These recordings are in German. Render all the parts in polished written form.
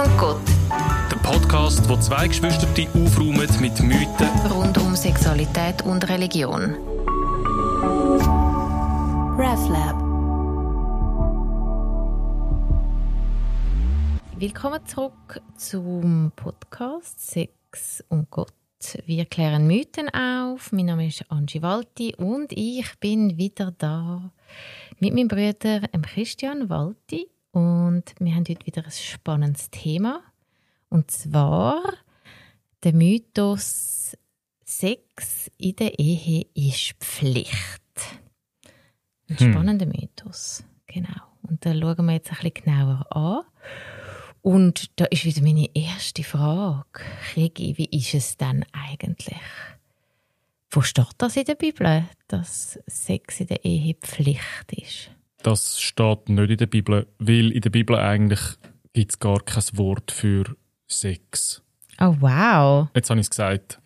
und Gott. Der Podcast, wo zwei Geschwister aufräumen mit Mythen Rund um Sexualität und Religion. RefLab. Willkommen zurück zum Podcast Sex und Gott. Wir klären Mythen auf. Mein Name ist Angie Walti und ich bin wieder da mit meinem Bruder Christian Walti. Und wir haben heute wieder ein spannendes Thema. Und zwar der Mythos Sex in der Ehe ist Pflicht. Ein spannender Mythos, genau. Und da schauen wir jetzt ein bisschen genauer an. Und da ist wieder meine erste Frage. Regi, wie ist es denn eigentlich? Wo steht das in der Bibel, dass Sex in der Ehe Pflicht ist? Das steht nicht in der Bibel, weil in der Bibel eigentlich gibt es gar kein Wort für Sex. Oh, wow. Jetzt habe ich es gesagt.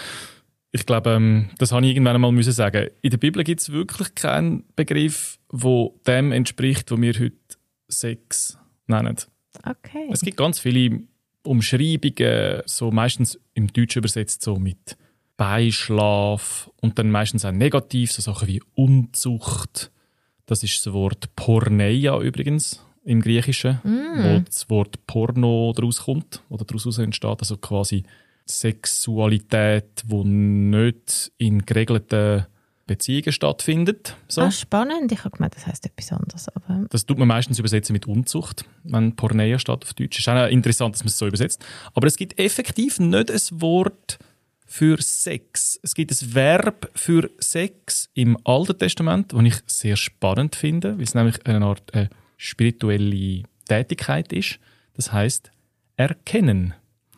Ich glaube, das habe ich irgendwann einmal sagen. In der Bibel gibt es wirklich keinen Begriff, der dem entspricht, was wir heute Sex nennen. Okay. Es gibt ganz viele Umschreibungen, so meistens im Deutschen übersetzt so mit Beischlaf und dann meistens auch negativ, so Sachen wie Unzucht. Das ist das Wort Porneia übrigens im Griechischen, wo das Wort Porno daraus kommt oder daraus entsteht. Also quasi Sexualität, die nicht in geregelten Beziehungen stattfindet. So. Spannend. Ich habe gemeint, das heisst etwas anderes. Aber Das tut man meistens übersetzen mit Unzucht, wenn Porneia steht auf Deutsch. Es ist auch interessant, dass man es so übersetzt. Aber es gibt effektiv nicht ein Wort für Sex. Es gibt ein Verb für Sex im Alten Testament, das ich sehr spannend finde, weil es nämlich eine Art spirituelle Tätigkeit ist. Das heisst erkennen.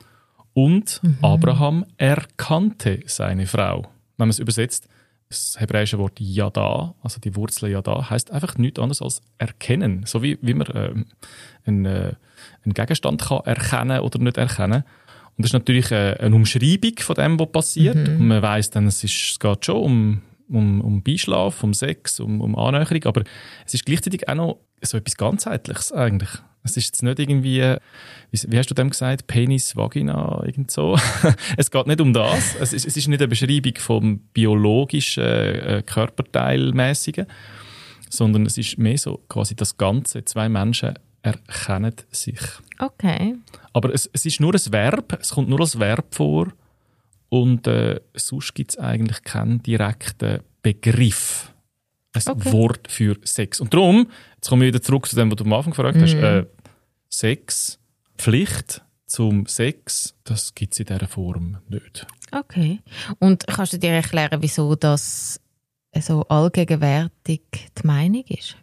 Und Abraham erkannte seine Frau. Wenn man es übersetzt, das hebräische Wort Yada, also die Wurzel Yada, heisst einfach nichts anderes als erkennen. So wie man einen Gegenstand kann erkennen oder nicht erkennen. Und das ist natürlich eine Umschreibung von dem, was passiert. Und man weiss dann, es geht schon um Beischlaf, um Sex, um Annäherung, aber es ist gleichzeitig auch noch so etwas Ganzheitliches eigentlich. Es ist jetzt nicht irgendwie, wie hast du dem gesagt, Penis, Vagina, irgend so. Es geht nicht um das. Es ist nicht eine Beschreibung vom biologischen, Körperteilmäßigen, sondern es ist mehr so quasi das Ganze. Zwei Menschen erkennen sich. okay. Aber es ist nur ein Verb, es kommt nur als Verb vor und sonst gibt es eigentlich keinen direkten Begriff. Ein Wort für Sex. Und darum, jetzt kommen wir wieder zurück zu dem, was du am Anfang gefragt hast, Sex, Pflicht zum Sex, das gibt es in dieser Form nicht. Okay. Und kannst du dir erklären, wieso das so allgegenwärtig die Meinung ist?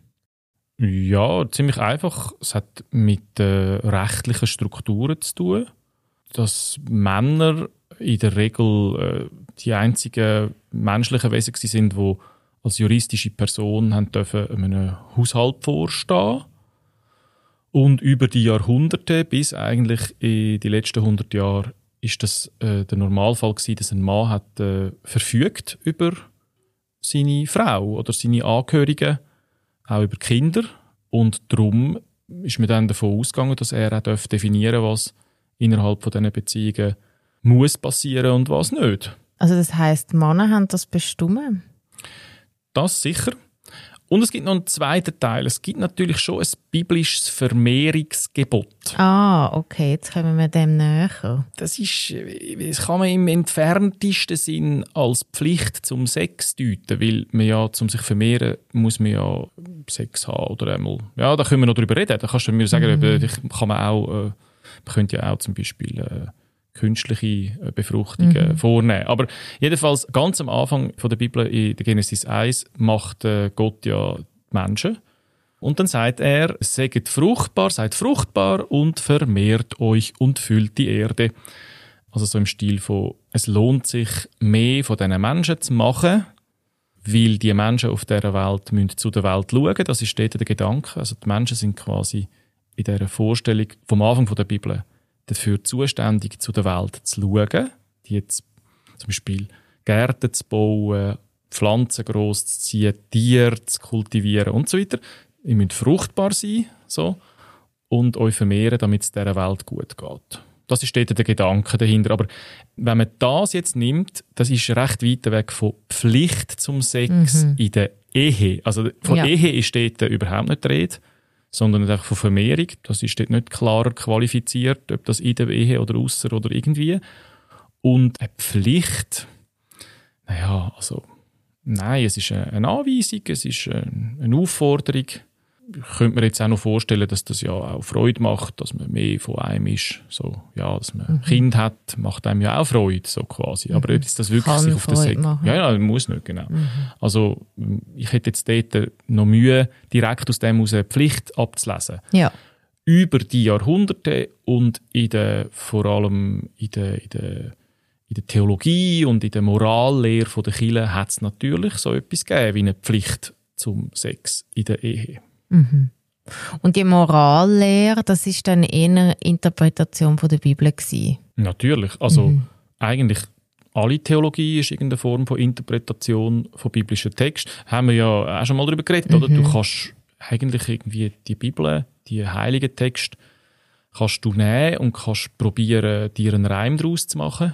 Ja, ziemlich einfach. Es hat mit rechtlichen Strukturen zu tun, dass Männer in der Regel die einzigen menschlichen Wesen sind, die als juristische Person haben dürfen einem Haushalt vorstehen. Und über die Jahrhunderte, bis eigentlich in die letzten 100 Jahre, ist das der Normalfall gewesen, dass ein Mann hat verfügt über seine Frau oder seine Angehörigen, auch über Kinder. Und darum ist man dann davon ausgegangen, dass er auch definieren darf, was innerhalb von diesen Beziehungen muss passieren und was nicht. Also das heisst, Männer haben das bestimmt? Das sicher. Und es gibt noch einen zweiten Teil. Es gibt natürlich schon ein biblisches Vermehrungsgebot. Okay, jetzt kommen wir dem näher. Das kann man im entferntesten Sinn als Pflicht zum Sex deuten, weil man ja, zum sich vermehren, muss man ja Sex haben oder einmal. Ja, da können wir noch drüber reden. Da kannst du mir sagen, man könnte ja auch zum Beispiel künstliche Befruchtungen vornehmen. Aber jedenfalls ganz am Anfang von der Bibel, in der Genesis 1, macht Gott ja die Menschen. Und dann sagt er, seid fruchtbar und vermehrt euch und füllt die Erde. Also so im Stil von, es lohnt sich mehr von diesen Menschen zu machen, weil die Menschen auf dieser Welt müssen zu der Welt schauen. Das ist dort der Gedanke. Also die Menschen sind quasi in dieser Vorstellung vom Anfang von der Bibel dafür zuständig, zu der Welt zu schauen, die jetzt zum Beispiel Gärten zu bauen, Pflanzen gross zu ziehen, Tiere zu kultivieren und so weiter. Ihr müsst fruchtbar sein, so. und euch vermehren, damit es dieser Welt gut geht. Das ist dort der Gedanke dahinter. Aber wenn man das jetzt nimmt, das ist recht weit weg von Pflicht zum Sex in der Ehe. Also von Ehe ist dort überhaupt nicht die Rede, sondern einfach von Vermehrung. Das ist dort nicht klarer qualifiziert, ob das in der Ehe oder ausser oder irgendwie. Und eine Pflicht, nein, es ist eine Anweisung, es ist eine Aufforderung. Ich könnte mir jetzt auch noch vorstellen, dass das ja auch Freude macht, dass man mehr von einem ist. So, ja, dass man ein Kind hat, macht einem ja auch Freude, so quasi. Aber ob das wirklich Kann sich auf den Sex... Ja, muss nicht, genau. Also, ich hätte jetzt dort noch Mühe, direkt aus dem aus eine Pflicht abzulesen. Ja. Über die Jahrhunderte und vor allem in der Theologie und in der Morallehre der Kirche hat es natürlich so etwas gegeben wie eine Pflicht zum Sex in der Ehe. Mhm. Und die Morallehre, das ist dann eher eine Interpretation von der Bibel gewesen? Natürlich. Also eigentlich alle Theologie ist irgendeine Form von Interpretation von biblischen Texten. Haben wir ja auch schon mal darüber geredet, oder? Du kannst eigentlich irgendwie die Bibel, die heiligen Texte, kannst du nehmen und kannst probieren, dir einen Reim daraus zu machen.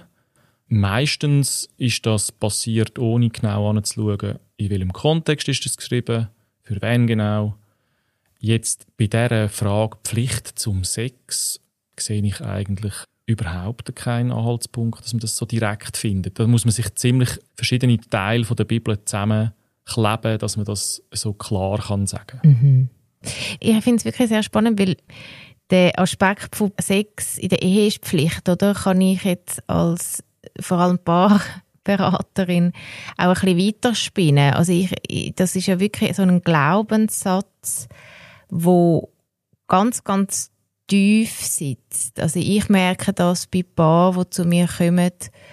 Meistens ist das passiert, ohne genau anzuschauen, in welchem Kontext ist das geschrieben, für wen genau. Jetzt bei dieser Frage Pflicht zum Sex sehe ich eigentlich überhaupt keinen Anhaltspunkt, dass man das so direkt findet. Da muss man sich ziemlich verschiedene Teile von der Bibel zusammenkleben, dass man das so klar kann sagen. Mhm. Ich finde es wirklich sehr spannend, weil der Aspekt von Sex in der Ehe ist Pflicht, oder? Kann ich jetzt als vor allem Paarberaterin auch ein bisschen weiterspinnen? Also das ist ja wirklich so ein Glaubenssatz, wo ganz, ganz tief sitzt. Also ich merke das bei Paaren, die zu mir kommen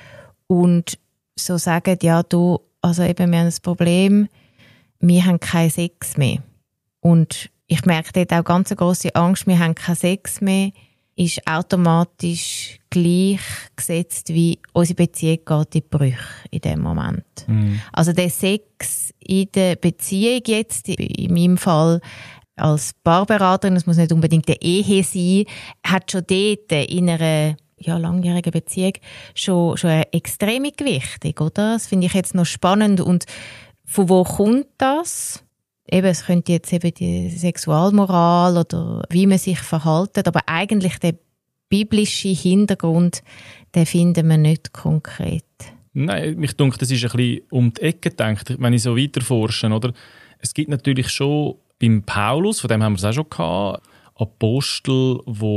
und so sagen, ja du, also eben wir haben ein Problem, wir haben keinen Sex mehr. Und ich merke dort auch ganz eine grosse Angst, wir haben keinen Sex mehr, ist automatisch gleichgesetzt wie unsere Beziehung geht in die Brüche in dem Moment. Also der Sex in der Beziehung jetzt, in meinem Fall als Paarberaterin, das muss nicht unbedingt eine Ehe sein, hat schon dort in einer langjährigen Beziehung schon eine extreme Gewichtung, oder? Das finde ich jetzt noch spannend. Und von wo kommt das? Eben, es könnte jetzt eben die Sexualmoral oder wie man sich verhält, aber eigentlich der biblische Hintergrund, den finden wir nicht konkret. Nein, mich denke, das ist ein bisschen um die Ecke gedacht, wenn ich so weiterforsche, oder? Es gibt natürlich schon beim Paulus, von dem haben wir es auch schon gehabt, Apostel,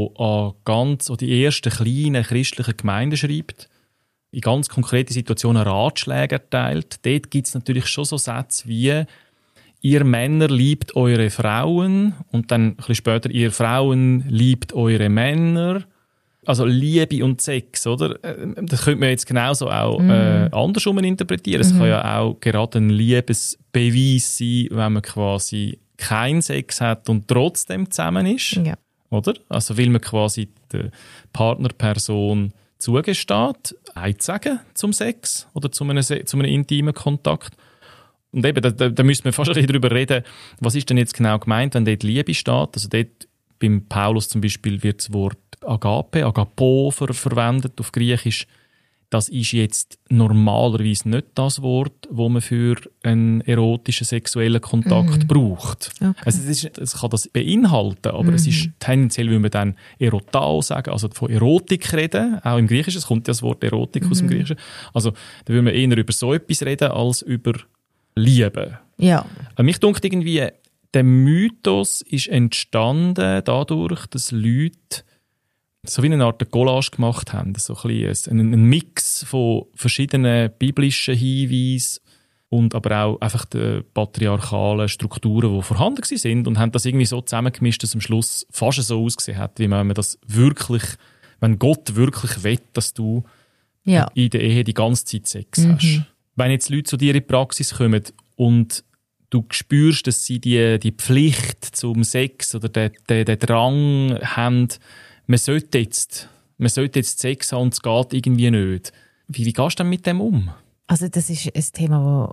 die die ersten kleinen christlichen Gemeinden schreibt, in ganz konkrete Situationen Ratschläge erteilt. Dort gibt es natürlich schon so Sätze wie «Ihr Männer liebt eure Frauen» und dann ein bisschen später «Ihr Frauen liebt eure Männer». Also Liebe und Sex, oder? Das könnte man jetzt genauso auch andersrum interpretieren. Es kann ja auch gerade ein Liebesbeweis sein, wenn man quasi keinen Sex hat und trotzdem zusammen ist. Ja. Oder? Also weil man quasi der Partnerperson zugesteht, Nein zu sagen zum Sex oder zu einem intimen Kontakt. Und eben, da müssen wir fast ein bisschen darüber reden, was ist denn jetzt genau gemeint, wenn dort Liebe steht. Also dort beim Paulus zum Beispiel wird das Wort Agape, Agapo verwendet auf Griechisch. Das ist jetzt normalerweise nicht das Wort, das man für einen erotischen sexuellen Kontakt braucht. Okay. Also es kann das beinhalten, aber es ist tendenziell, wie man dann Erotao sagen, also von Erotik reden, auch im Griechischen, es kommt ja das Wort Erotik aus dem Griechischen. Also da will man eher über so etwas reden, als über Liebe. Ja. Mich denkt irgendwie, der Mythos ist entstanden dadurch, dass Leute so wie eine Art Collage gemacht haben, so ein Mix von verschiedenen biblischen Hinweisen und aber auch einfach die patriarchalen Strukturen, die vorhanden sind, und haben das irgendwie so zusammengemischt, dass am Schluss fast so ausgesehen hat, wie wenn man das wirklich, wenn Gott wirklich will, dass du in der Ehe die ganze Zeit Sex hast. Wenn jetzt Leute zu dir in die Praxis kommen und du spürst, dass sie die Pflicht zum Sex oder den Drang haben, man sollte jetzt Sex haben und es geht irgendwie nicht. Wie gehst du denn mit dem um? Also das ist ein Thema,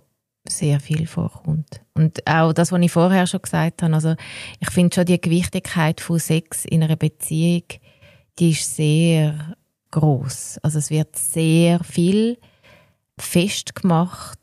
sehr viel vorkommt. Und auch das, was ich vorher schon gesagt habe, also ich finde schon die Gewichtigkeit von Sex in einer Beziehung, die ist sehr gross. Also es wird sehr viel festgemacht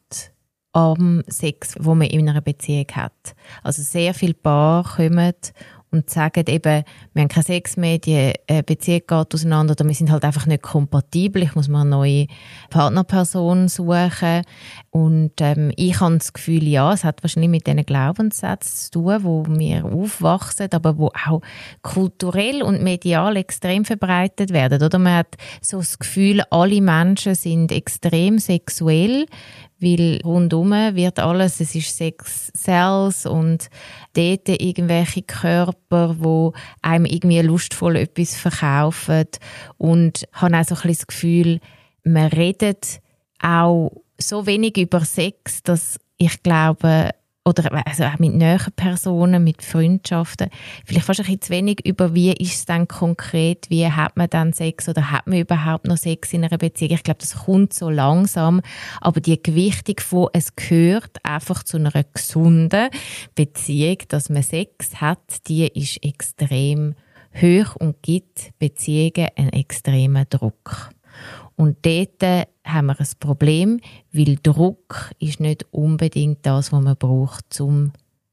am Sex, wo man in einer Beziehung hat. Also sehr viele Paare kommen und sagen eben, wir haben keinen Sex mehr, die Beziehung geht auseinander oder wir sind halt einfach nicht kompatibel, ich muss mir eine neue Partnerperson suchen. Und ich habe das Gefühl, ja, es hat wahrscheinlich mit diesen Glaubenssätzen zu tun, wo wir aufwachsen, aber wo auch kulturell und medial extrem verbreitet werden. Oder man hat so das Gefühl, alle Menschen sind extrem sexuell, weil rundum wird alles, es ist Sex Sales und dort irgendwelche Körper, die einem irgendwie lustvoll etwas verkaufen. Und ich habe auch so ein bisschen das Gefühl, man redet auch so wenig über Sex, dass ich glaube, oder also auch mit näheren Personen, mit Freundschaften, vielleicht fast ein bisschen zu wenig über, wie ist es dann konkret, wie hat man dann Sex oder hat man überhaupt noch Sex in einer Beziehung. Ich glaube, das kommt so langsam, aber die Gewichtung von es gehört einfach zu einer gesunden Beziehung, dass man Sex hat, die ist extrem hoch und gibt Beziehungen einen extremen Druck. Und dort haben wir ein Problem, weil Druck ist nicht unbedingt das, was man braucht, zum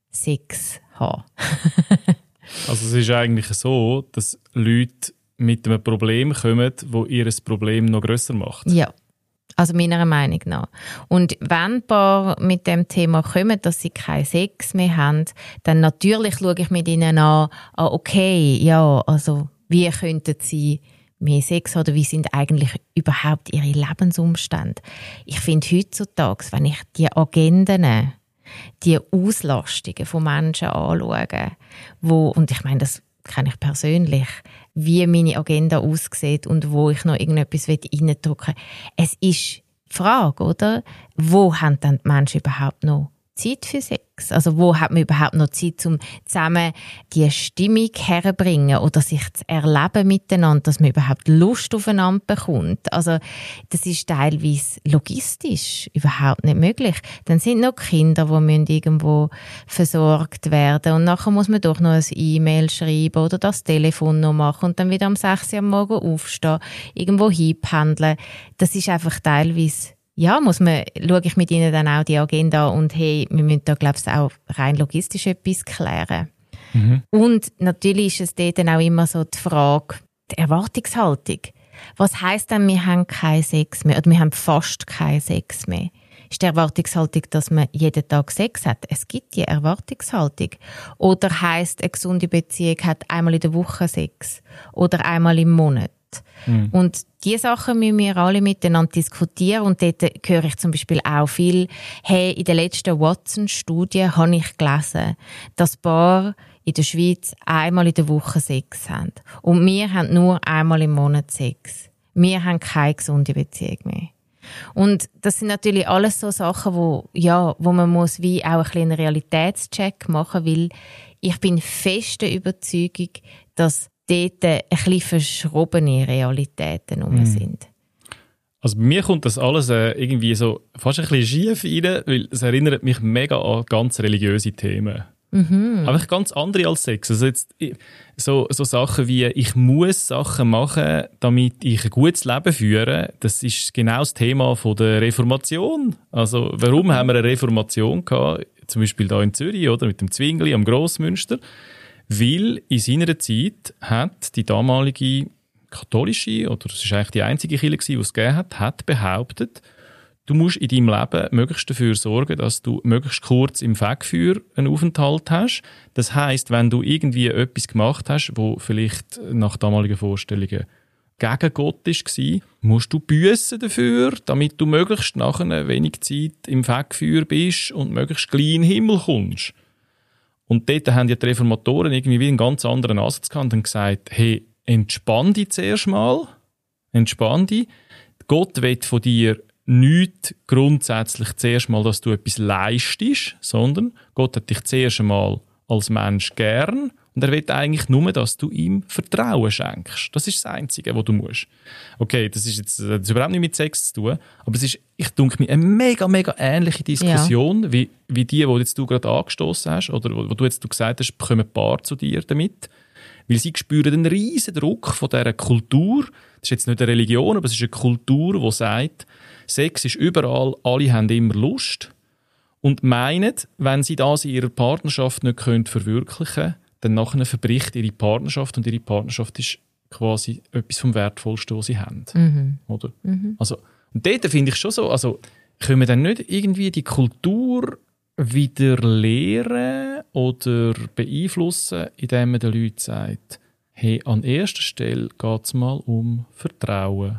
Sex zu haben. Also es ist eigentlich so, dass Leute mit einem Problem kommen, das ihr Problem noch grösser macht. Ja, also meiner Meinung nach. Und wenn Paare mit dem Thema kommen, dass sie keinen Sex mehr haben, dann natürlich schaue ich mit ihnen an, okay, ja, also wie könnten sie mehr Sex oder wie sind eigentlich überhaupt ihre Lebensumstände. Ich finde heutzutage, wenn ich die Agenden, die Auslastungen von Menschen anschaue, und ich meine, das kenne ich persönlich, wie meine Agenda aussieht und wo ich noch irgendetwas reindrücken will. Es ist die Frage, oder? Wo haben dann die Menschen überhaupt noch Zeit für Sex? Also wo hat man überhaupt noch Zeit, um zusammen die Stimmung herzubringen oder sich zu erleben miteinander, dass man überhaupt Lust aufeinander bekommt? Also das ist teilweise logistisch überhaupt nicht möglich. Dann sind noch Kinder, die müssen irgendwo versorgt werden und nachher muss man doch noch ein E-Mail schreiben oder das Telefon noch machen und dann wieder um 6 Uhr am Morgen aufstehen, irgendwo hinpendeln. Das ist einfach teilweise schaue ich mit ihnen dann auch die Agenda und hey, wir müssen da, glaube ich, auch rein logistisch etwas klären. Mhm. Und natürlich ist es dort dann auch immer so die Frage, die Erwartungshaltung. Was heisst denn, wir haben keinen Sex mehr oder wir haben fast keinen Sex mehr? Ist die Erwartungshaltung, dass man jeden Tag Sex hat? Es gibt die Erwartungshaltung. Oder heisst, eine gesunde Beziehung hat einmal in der Woche Sex oder einmal im Monat? Und diese Sachen müssen wir alle miteinander diskutieren und dort höre ich zum Beispiel auch viel, hey, in der letzten Watson-Studie habe ich gelesen, dass Paare in der Schweiz einmal in der Woche Sex haben. Und wir haben nur einmal im Monat Sex. Wir haben keine gesunde Beziehung mehr. Und das sind natürlich alles so Sachen, wo man muss wie auch ein bisschen einen Realitätscheck machen, weil ich bin fest der Überzeugung, dass dort ein bisschen verschrobene Realitäten sind. Also bei mir kommt das alles irgendwie so fast ein bisschen schief rein, weil es erinnert mich mega an ganz religiöse Themen. Mhm. Einfach ganz andere als Sex. Also jetzt so Sachen wie, ich muss Sachen machen, damit ich ein gutes Leben führe, das ist genau das Thema von der Reformation. Also warum haben wir eine Reformation gehabt, zum Beispiel da in Zürich oder mit dem Zwingli am Grossmünster? Weil in seiner Zeit hat die damalige katholische, oder es ist eigentlich die einzige Kirche, die es gegeben hat behauptet, du musst in deinem Leben möglichst dafür sorgen, dass du möglichst kurz im Fegfeuer einen Aufenthalt hast. Das heisst, wenn du irgendwie etwas gemacht hast, wo vielleicht nach damaligen Vorstellungen gegen Gott war, musst du büssen dafür, damit du möglichst nach einer wenig Zeit im Fegfeuer bist und möglichst gleich in den Himmel kommst. Und dort haben die Reformatoren irgendwie einen ganz anderen Ansatz gehabt und haben gesagt, hey, entspann dich zuerst mal. Entspann dich. Gott will von dir nicht grundsätzlich zuerst mal, dass du etwas leistest, sondern Gott hat dich zuerst einmal als Mensch gern und er will eigentlich nur, dass du ihm Vertrauen schenkst. Das ist das Einzige, was du musst. Okay, das ist überhaupt nicht mit Sex zu tun, aber es ist, ich denke mir, eine mega, mega ähnliche Diskussion, wie die jetzt du gerade angestoßen hast, oder wo du jetzt gesagt hast, kommen ein Paar zu dir damit, weil sie spüren einen riesen Druck von dieser Kultur. Das ist jetzt nicht eine Religion, aber es ist eine Kultur, die sagt, Sex ist überall, alle haben immer Lust. Und meinen, wenn sie das in ihrer Partnerschaft nicht verwirklichen können, dann nachher verbricht ihre Partnerschaft und ihre Partnerschaft ist quasi etwas vom Wertvollsten, was sie haben. Oder? Also, und dort finde ich schon so, also können wir dann nicht irgendwie die Kultur wieder lehren oder beeinflussen, indem man den Leuten sagt, hey, an erster Stelle geht es mal um Vertrauen,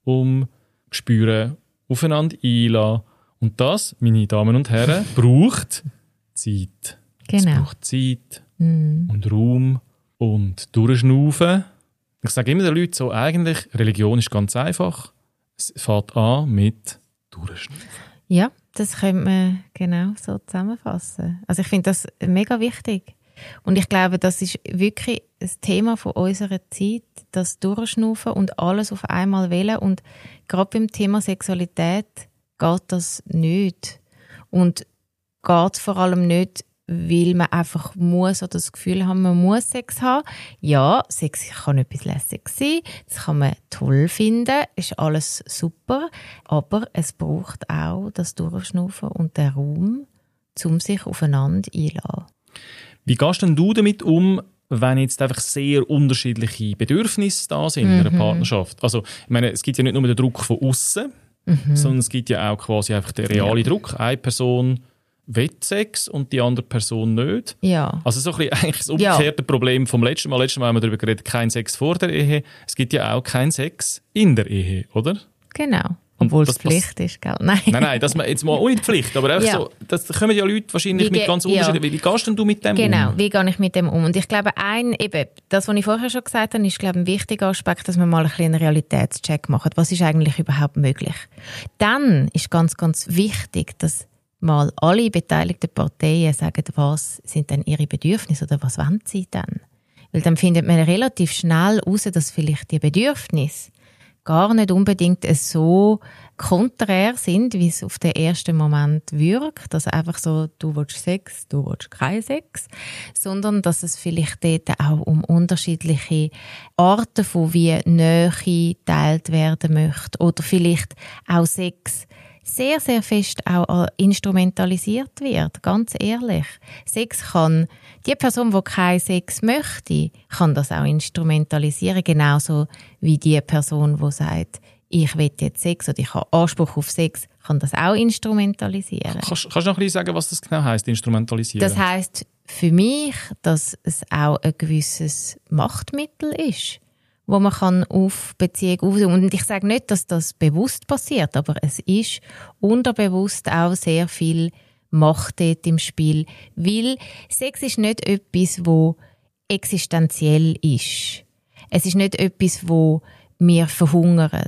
um Spüren, aufeinander einlassen. Und das, meine Damen und Herren, braucht Zeit. Genau. Es braucht Zeit und Raum und Durchschnaufen. Ich sage immer den Leuten so, eigentlich, Religion ist ganz einfach. Es fängt an mit Durchschnaufen. Ja, das könnte man genau so zusammenfassen. Also ich finde das mega wichtig. Und ich glaube, das ist wirklich das Thema von unserer Zeit, das Durchschnaufen und alles auf einmal wählen. Und gerade beim Thema Sexualität geht das nicht. Und geht vor allem nicht, weil man einfach muss oder das Gefühl haben, man muss Sex haben. Ja, Sex kann etwas lässig sein, das kann man toll finden, ist alles super, aber es braucht auch das Durchschnaufen und den Raum, um sich aufeinander einzulassen. Wie gehst denn du damit um, wenn jetzt einfach sehr unterschiedliche Bedürfnisse da sind in einer Partnerschaft? Also, ich meine, es gibt ja nicht nur den Druck von außen, sondern es gibt ja auch quasi einfach den realen Druck. Eine Person will Sex und die andere Person nicht. Ja. Also so ein bisschen eigentlich das umgekehrte Problem vom letzten Mal. Letztes Mal haben wir darüber geredet, kein Sex vor der Ehe. Es gibt ja auch keinen Sex in der Ehe, oder? Genau. Obwohl es Pflicht ist, gell? Nein, das jetzt mal ohne Pflicht, aber einfach so, das kommen ja Leute wahrscheinlich mit ganz unterschiedlichen. Wie gehst denn du mit dem um? Genau, wie gehe ich mit dem um? Und ich glaube, das, was ich vorher schon gesagt habe, ist, glaube ich, ein wichtiger Aspekt, dass wir mal ein bisschen einen Realitätscheck machen. Was ist eigentlich überhaupt möglich? Dann ist ganz, ganz wichtig, dass mal alle beteiligten Parteien sagen, was sind denn ihre Bedürfnisse oder was wollen sie denn? Weil dann findet man relativ schnell heraus, dass vielleicht die Bedürfnisse gar nicht unbedingt so konträr sind, wie es auf den ersten Moment wirkt. Also einfach so, du willst Sex, du willst keinen Sex. Sondern, dass es vielleicht dort auch um unterschiedliche Arten von wie Nähe geteilt werden möchte. Oder vielleicht auch Sex sehr, sehr fest auch instrumentalisiert wird, ganz ehrlich. Sex kann, die Person, die keinen Sex möchte, kann das auch instrumentalisieren, genauso wie die Person, die sagt, ich will jetzt Sex oder ich habe Anspruch auf Sex, kann das auch instrumentalisieren. Kannst du noch ein bisschen sagen, was das genau heisst, instrumentalisieren? Das heisst für mich, dass es auch ein gewisses Machtmittel ist, wo man kann auf Beziehung aufnehmen. Und ich sage nicht, dass das bewusst passiert, aber es ist unterbewusst auch sehr viel Macht dort im Spiel. Weil Sex ist nicht etwas, wo existenziell ist. Es ist nicht etwas, wo wir verhungern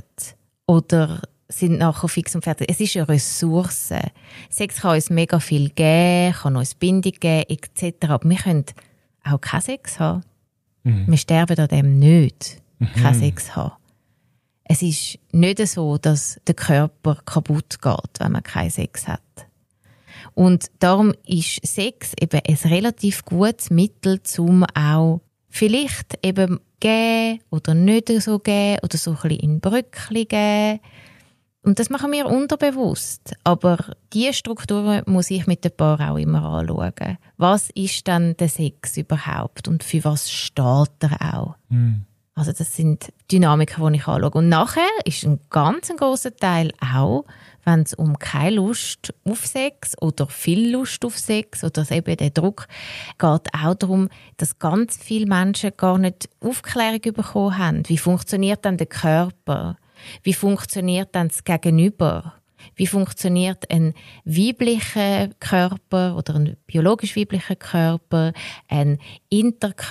oder sind nachher fix und fertig. Es ist eine Ressource. Sex kann uns mega viel geben, kann uns Bindung geben, etc. Aber wir können auch keinen Sex haben. Wir sterben an dem nicht. Keinen Sex haben. Es ist nicht so, dass der Körper kaputt geht, wenn man keinen Sex hat. Und darum ist Sex eben ein relativ gutes Mittel, um auch vielleicht eben geben oder nicht so geben oder so ein bisschen in Bröckchen geben. Und das machen wir unterbewusst. Aber diese Strukturen muss ich mit dem Paar auch immer anschauen. Was ist dann der Sex überhaupt und für was steht er auch? Also das sind Dynamiken, die ich anschaue. Und nachher ist ein ganz grosser Teil auch, wenn es um keine Lust auf Sex oder viel Lust auf Sex oder eben der Druck geht, auch darum, dass ganz viele Menschen gar nicht Aufklärung bekommen haben. Wie funktioniert dann der Körper? Wie funktioniert dann das Gegenüber? Wie funktioniert ein weiblicher Körper oder ein biologisch weiblicher Körper, ein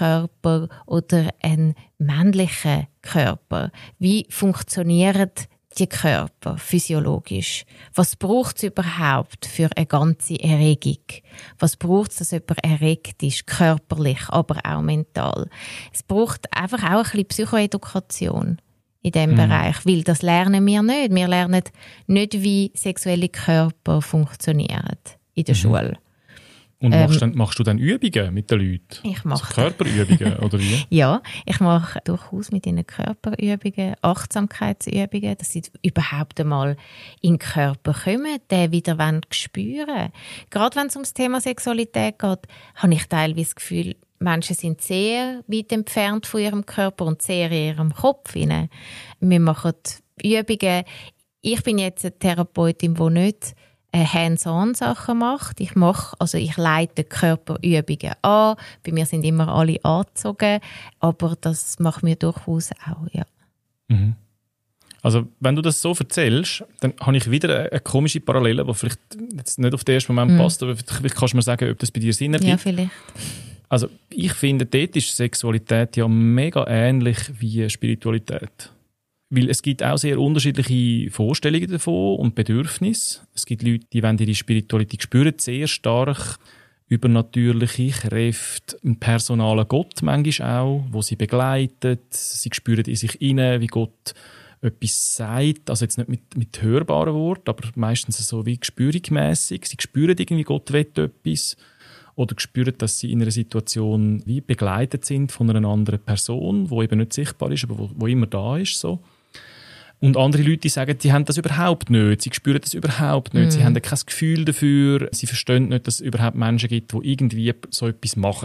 Interkörper oder ein männlicher Körper? Wie funktionieren die Körper physiologisch? Was braucht es überhaupt für eine ganze Erregung? Was braucht es, dass jemand erregt ist, körperlich, aber auch mental? Es braucht einfach auch ein bisschen Psychoedukation in diesem Bereich, weil das lernen wir nicht. Wir lernen nicht, wie sexuelle Körper funktionieren in der Schule. Und machst du dann Übungen mit den Leuten? Ich mache also Körperübungen, oder wie? Ja, ich mache durchaus mit ihnen Körperübungen, Achtsamkeitsübungen, dass sie überhaupt einmal in den Körper kommen, den wieder spüren wollen. Gerade wenn es um das Thema Sexualität geht, habe ich teilweise das Gefühl, Menschen sind sehr weit entfernt von ihrem Körper und sehr in ihrem Kopf. Wir machen Übungen. Ich bin jetzt eine Therapeutin, die nicht Hands-on-Sachen macht. Ich leite Körperübungen an. Bei mir sind immer alle angezogen, aber das macht mir durchaus auch, ja. Mhm. Also, wenn du das so erzählst, dann habe ich wieder eine komische Parallele, die vielleicht jetzt nicht auf den ersten Moment passt, aber vielleicht kannst du mir sagen, ob das bei dir Sinn ergibt. Ja, vielleicht. Also, ich finde, dort ist Sexualität ja mega ähnlich wie Spiritualität. Weil es gibt auch sehr unterschiedliche Vorstellungen davon und Bedürfnisse. Es gibt Leute, die, wenn ihre Spiritualität spüren, sehr stark übernatürliche Kräfte, einen personalen Gott manchmal auch, wo sie begleitet. Sie spüren in sich hinein, wie Gott etwas sagt. Also jetzt nicht mit hörbaren Worten, aber meistens so wie gespürigmässig. Sie spüren irgendwie, Gott will etwas. Oder spüren, dass sie in einer Situation wie begleitet sind von einer anderen Person, die eben nicht sichtbar ist, aber wo immer da ist. So. Und andere Leute sagen, die haben das überhaupt nicht, sie spüren das überhaupt nicht, sie haben kein Gefühl dafür, sie verstehen nicht, dass es überhaupt Menschen gibt, die irgendwie so etwas machen.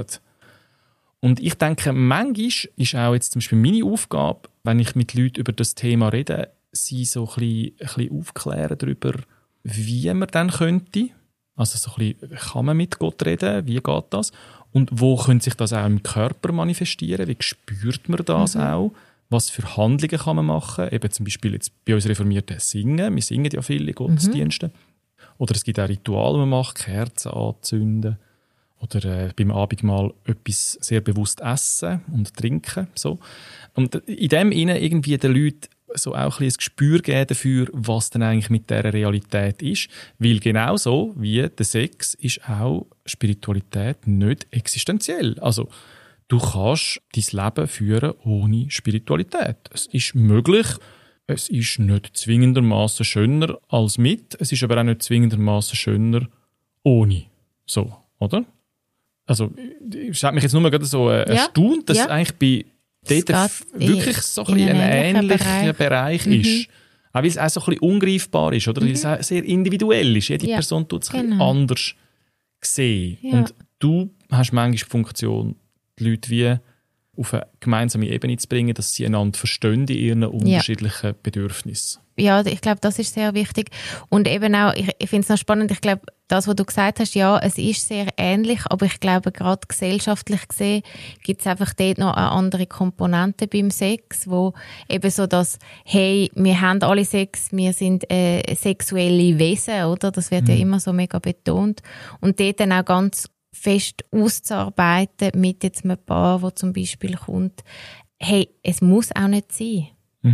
Und ich denke, manchmal ist auch jetzt zum Beispiel meine Aufgabe, wenn ich mit Leuten über das Thema rede, sie so ein bisschen aufklären darüber, wie man dann könnte. Also so ein bisschen, kann man mit Gott reden, wie geht das? Und wo könnte sich das auch im Körper manifestieren, wie spürt man das auch? Was für Handlungen kann man machen? Eben zum Beispiel jetzt bei uns Reformierten singen. Wir singen ja viele Gottesdienste. Oder es gibt auch Rituale, die man macht, Kerzen anzünden. Oder beim Abendmahl etwas sehr bewusst essen und trinken. So. Und in dem Sinne irgendwie den Leuten so auch ein Gespür geben dafür, was denn eigentlich mit dieser Realität ist. Weil genauso wie der Sex ist auch Spiritualität nicht existenziell. Also du kannst dein Leben führen ohne Spiritualität. Es ist möglich. Es ist nicht zwingendermaßen schöner als mit. Es ist aber auch nicht zwingendermaßen schöner ohne. So, oder? Also, es hat mich jetzt nur gerade so erstaunt, dass eigentlich bei dort wirklich so ein ähnlicher Bereich ist. Auch weil es auch so ein bisschen ungreifbar ist, oder? Weil es auch sehr individuell ist. Jede Person tut es ein bisschen anders sehen. Ja. Und du hast manchmal die Funktion, die Leute wie auf eine gemeinsame Ebene zu bringen, dass sie einander verstehen in ihren unterschiedlichen Bedürfnissen. Ja, ich glaube, das ist sehr wichtig. Und eben auch, ich finde es noch spannend, ich glaube, das, was du gesagt hast, ja, es ist sehr ähnlich, aber ich glaube, gerade gesellschaftlich gesehen gibt es einfach dort noch eine andere Komponente beim Sex, wo eben so das, hey, wir haben alle Sex, wir sind sexuelle Wesen, oder? Das wird ja immer so mega betont. Und dort dann auch ganz fest auszuarbeiten mit jetzt einem Paar, wo zum Beispiel kommt, hey, es muss auch nicht sein.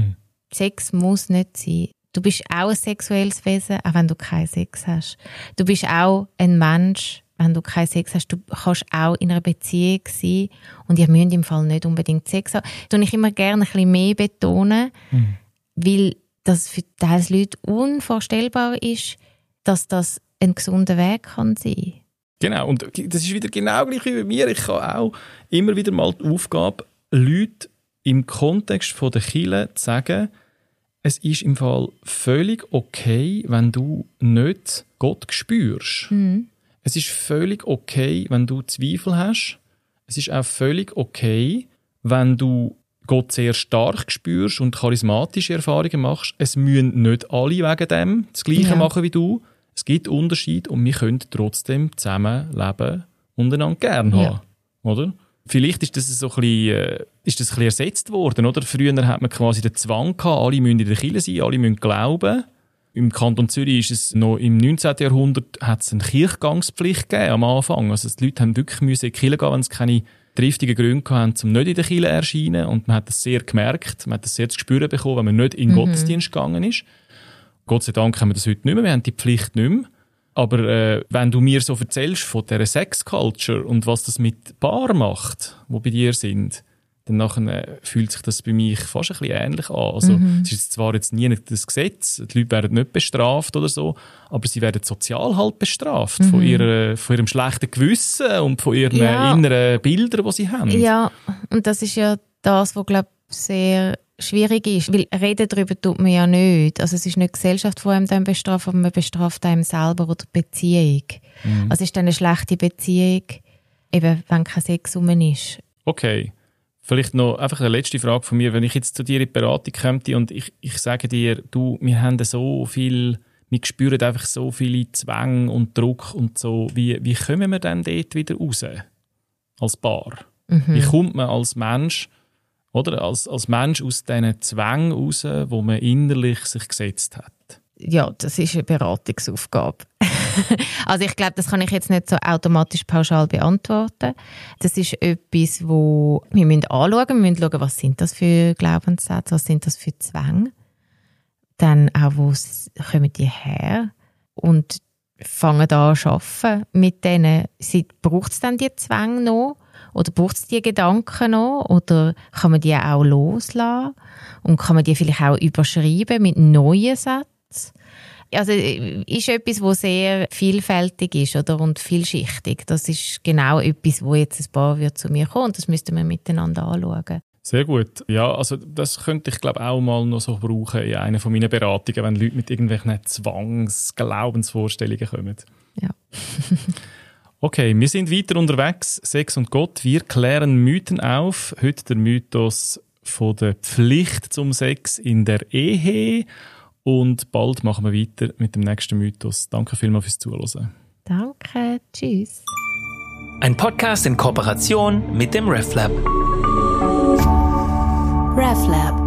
Sex muss nicht sein. Du bist auch ein sexuelles Wesen, auch wenn du keinen Sex hast. Du bist auch ein Mensch, wenn du keinen Sex hast. Du kannst auch in einer Beziehung sein und ihr müsst im Fall nicht unbedingt Sex haben. Das tue ich immer gerne ein bisschen mehr betonen, weil das für teils Leute unvorstellbar ist, dass das ein gesunder Weg kann sein. Genau, und das ist wieder genau gleich wie bei mir. Ich habe auch immer wieder mal die Aufgabe, Leute im Kontext von der Kirche zu sagen, es ist im Fall völlig okay, wenn du nicht Gott spürst. Es ist völlig okay, wenn du Zweifel hast. Es ist auch völlig okay, wenn du Gott sehr stark spürst und charismatische Erfahrungen machst. Es müssen nicht alle wegen dem das Gleiche machen wie du. Es gibt Unterschiede und wir können trotzdem zusammenleben und einander gerne haben. Oder? Vielleicht ist das so ein bisschen ersetzt worden. Oder? Früher hat man quasi den Zwang gehabt, alle müssen in der Kirche sein, alle müssen glauben. Im Kanton Zürich ist es noch im 19. Jahrhundert hat es eine Kirchgangspflicht gegeben am Anfang. Also die Leute haben wirklich in die Kirche gehen, wenn sie keine triftige Gründe gehabt, um nicht in der Kirche zu erscheinen. Und man hat das sehr gemerkt, man hat das sehr zu spüren bekommen, wenn man nicht in den Gottesdienst gegangen ist. Gott sei Dank haben wir das heute nicht mehr, wir haben die Pflicht nicht mehr. Aber wenn du mir so erzählst von dieser Sex-Culture und was das mit Paaren macht, die bei dir sind, dann nachher fühlt sich das bei mir fast ein bisschen ähnlich an. Also, es ist zwar jetzt nie das Gesetz, die Leute werden nicht bestraft oder so, aber sie werden sozial halt bestraft von ihrem schlechten Gewissen und von ihren inneren Bildern, die sie haben. Ja, und das ist ja das, was, glaube ich, sehr schwierig ist, weil reden darüber tut man ja nicht. Also es ist nicht die Gesellschaft, die einem dann bestraft, aber man bestraft einem selber oder die Beziehung. Also es ist dann eine schlechte Beziehung, eben wenn kein Sex rum ist. Okay. Vielleicht noch einfach eine letzte Frage von mir. Wenn ich jetzt zu dir in die Beratung komme und ich sage dir, du, wir haben so viel, wir spüren einfach so viele Zwänge und Druck und so. Wie kommen wir denn dort wieder raus? Als Paar? Wie kommt man als Mensch, oder? Als Mensch aus diesen Zwängen raus, wo man innerlich sich gesetzt hat? Ja, das ist eine Beratungsaufgabe. Also ich glaube, das kann ich jetzt nicht so automatisch pauschal beantworten. Das ist etwas, wo wir anschauen müssen. Wir müssen schauen, was sind das für Glaubenssätze, was sind das für Zwänge. Dann auch, wo kommen die her? Und fangen an zu arbeiten mit denen. Braucht es dann die Zwänge noch? Oder braucht es die Gedanken noch? Oder kann man die auch loslassen? Und kann man die vielleicht auch überschreiben mit neuen Sätzen? Also ist etwas, das sehr vielfältig ist, oder? Und vielschichtig. Das ist genau etwas, wo jetzt ein Paar zu mir kommt. Das müssten wir miteinander anschauen. Sehr gut. Ja, also das könnte ich glaube auch mal noch so brauchen in einer von meinen Beratungen, wenn Leute mit irgendwelchen Glaubensvorstellungen kommen. Ja. Okay, wir sind weiter unterwegs. Sex und Gott. Wir klären Mythen auf. Heute der Mythos von der Pflicht zum Sex in der Ehe. Und bald machen wir weiter mit dem nächsten Mythos. Danke vielmals fürs Zuhören. Danke, tschüss. Ein Podcast in Kooperation mit dem RefLab. RefLab.